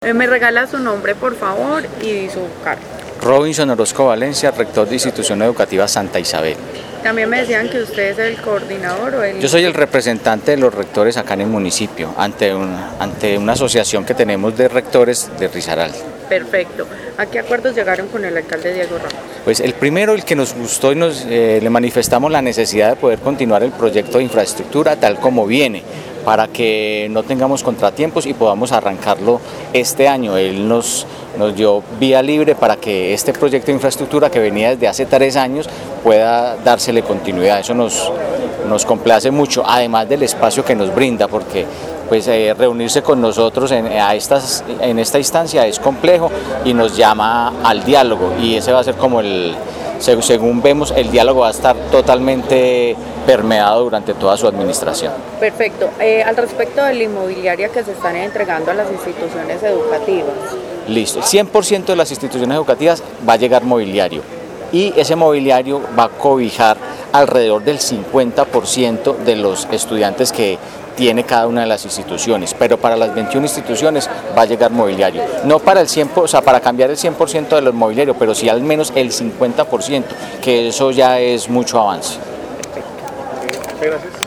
¿Me regala su nombre, por favor, y su cargo? Robinson Orozco Valencia, rector de Institución Educativa Santa Isabel. También me decían que usted es el coordinador o el... Yo soy el representante de los rectores acá en el municipio, ante una asociación que tenemos de rectores de Risaralda. Perfecto. ¿A qué acuerdos llegaron con el alcalde Diego Ramos? Pues el primero, el que nos gustó y le manifestamos la necesidad de poder continuar el proyecto de infraestructura tal como viene, para que no tengamos contratiempos y podamos arrancarlo este año. Él nos dio vía libre para que este proyecto de infraestructura que venía desde hace 3 años pueda dársele continuidad. Eso nos complace mucho, además del espacio que nos brinda, porque pues reunirse con nosotros en esta instancia es complejo y nos llama al diálogo, y ese va a ser como según vemos, el diálogo va a estar totalmente permeado durante toda su administración. Perfecto. Al respecto de la inmobiliaria que se están entregando a las instituciones educativas. Listo, el 100% de las instituciones educativas va a llegar mobiliario, y ese mobiliario va a cobijar alrededor del 50% de los estudiantes que tiene cada una de las instituciones, pero para las 21 instituciones va a llegar mobiliario, no para el 100%, o sea, para cambiar el 100% de los mobiliarios, pero sí al menos el 50%, que eso ya es mucho avance. Gracias.